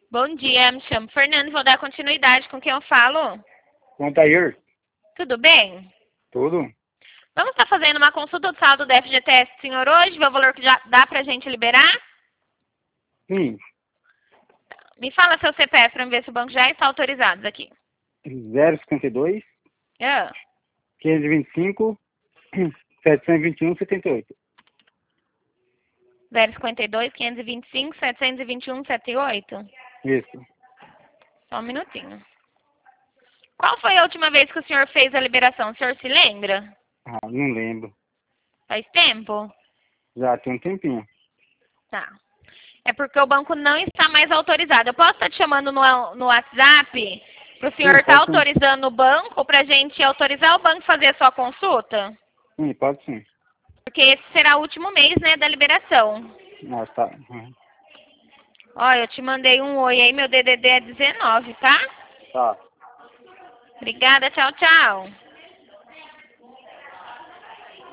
Bom dia, me chamo Fernando, vou dar continuidade com quem eu falo. Contair, Tudo bem? tudo? Vamos estar fazendo uma consulta do saldo do FGTS do senhor hoje, ver o valor que já dá pra gente liberar? Sim, Me fala seu CPF para ver se o banco já está autorizado aqui. 052, Ah, 525, 721, 78. 052, 525, 721, 78. Isso. Só um minutinho. Qual foi a última vez que o senhor fez a liberação? O senhor se lembra? Ah, não lembro. Faz tempo? Já tem um tempinho. Tá. É porque o banco não está mais autorizado. Eu posso estar te chamando no WhatsApp para o senhor Sim, estar pode sim. autorizando o banco para a gente autorizar o banco a fazer a sua consulta? Sim, pode sim. Porque esse será o último mês, né, da liberação. Ah, tá. Uhum. Ó, eu te mandei um oi aí, meu DDD é 19, tá? Tá. Obrigada, tchau, tchau.